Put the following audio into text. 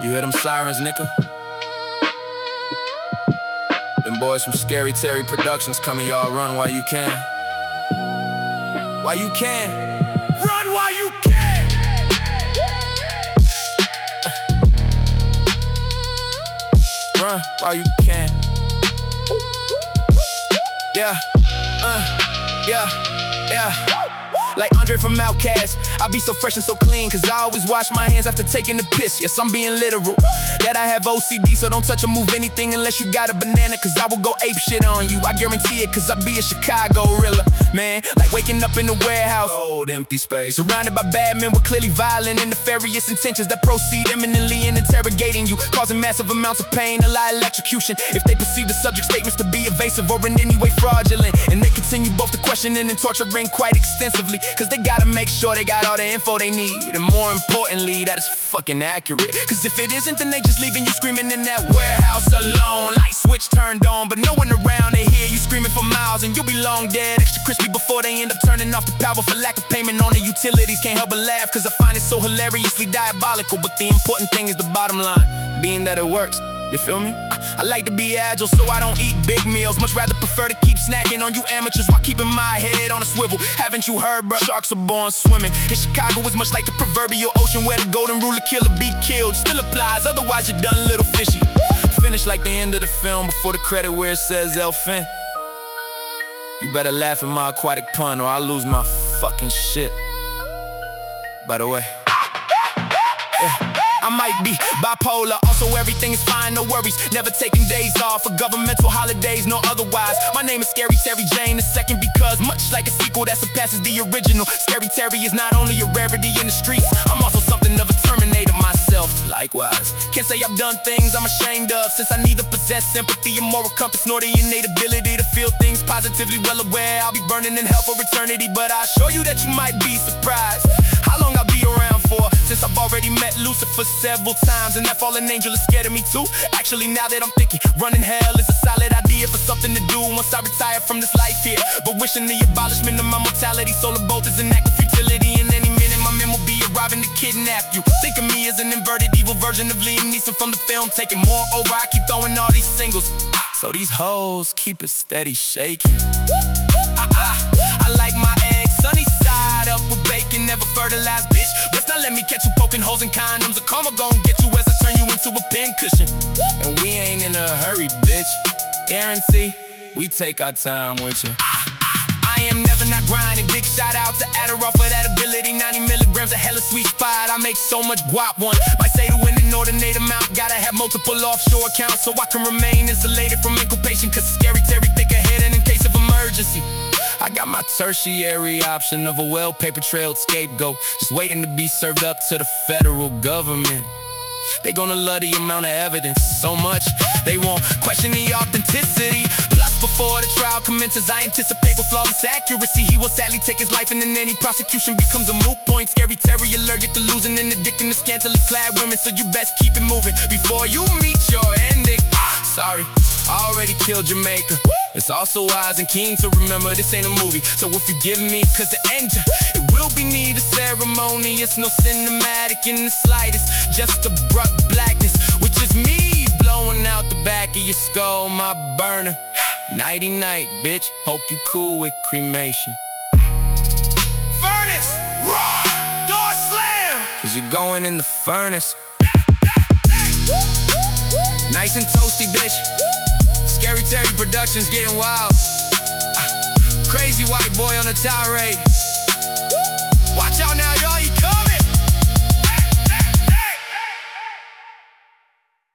You hear them sirens, nigga? Them boys from Scary Terry Productions coming, y'all run while you can. While you can. Run while you can! Run while you can. Yeah, yeah. Like Andre from Outkast, I be so fresh and so clean, cause I always wash my hands after taking a piss. Yes, I'm being literal. That I have OCD, so don't touch or move anything unless you got a banana, cause I will go ape shit on you. I guarantee it, cause I be a Chicago gorilla. Man, like waking up in the warehouse, old empty space, surrounded by bad men with clearly violent and nefarious intentions that proceed imminently in interrogating you, causing massive amounts of pain, a lie, electrocution. If they perceive the subject statements to be evasive or in any way fraudulent, and they continue both to questioning and torturing quite extensively, cause they gotta make sure they got all the info they need, and more importantly, that it's fucking accurate. Cause if it isn't, then they just leaving you screaming in that warehouse alone. Light switch turned on, but no one around to hear you screaming for miles, and you'll be long dead, extra crispy before they end up turning off the power for lack of payment on the utilities. Can't help but laugh, cause I find it so hilariously diabolical, but the important thing is the bottom line, being that it works. You feel me? I like to be agile, so I don't eat big meals. Much rather prefer to keep snacking on you amateurs while keeping my head on a swivel. Haven't you heard, bro? Sharks are born swimming. In Chicago, it's much like the proverbial ocean where the golden rule of kill or be killed still applies, otherwise you're done little fishy. Finish like the end of the film before the credit where it says Elfin. You better laugh at my aquatic pun or I'll lose my fucking shit. By the way, yeah. I might be bipolar, also everything is fine, no worries. Never taking days off for governmental holidays, no otherwise. My name is Scary Terry Jane II because much like a sequel that surpasses the original, Scary Terry is not only a rarity in the streets, I'm also something of a Terminator myself. Likewise, can't say I've done things I'm ashamed of, since I neither possess sympathy or moral compass nor the innate ability to feel things positively. Well aware I'll be burning in hell for eternity, but I assure you that you might be surprised how long I'll be around for, since I've already met Lucifer several times, and that fallen angel is scared of me too. Actually, now that I'm thinking, running hell is a solid idea for something to do once I retire from this life here. But wishing the abolishment of my mortality, solar bolt is an act of futility, and any minute my men will be arriving to kidnap you. Think of me as an inverted evil version of Liam Neeson from the film Taking. Moreover, I keep throwing all these singles, so these hoes keep it steady shaking. I like my eggs sunny side up with bacon, never fertilized, bitch. Let's not let me catch you poking holes in condoms. The karma gon' get you as I turn you into a pin cushion. And we ain't in a hurry, bitch. Guarantee we take our time with you. I am never not grinding. Big shout out to Adderall for that ability. 90 milligrams of hella sweet spot. I make so much guap. One might say to win an inordinate amount, gotta have multiple offshore accounts so I can remain insulated from incubation. Cause Scary Terry think ahead and in case of emergency, I got my tertiary option of a well-paper trailed scapegoat, just waiting to be served up to the federal government. They gonna love the amount of evidence so much, they won't question the authenticity. Plus, before the trial commences, I anticipate with flawless accuracy he will sadly take his life, and then any prosecution becomes a moot point. Scary Terry allergic to losing and addicting to scantily clad women, so you best keep it moving before you meet your ending. Sorry, I already killed Jamaica. It's also wise and keen to remember this ain't a movie, so if you give me, cause the end, it will be neither ceremonious nor cinematic in the slightest, just abrupt blackness, which is me blowing out the back of your skull, my burner. Nighty night, bitch, hope you cool with cremation. Furnace! Roar! Door slam! Cause you're going in the furnace. Nice and toasty, bitch. Scary Terry Productions getting wild. Crazy white boy on a tirade.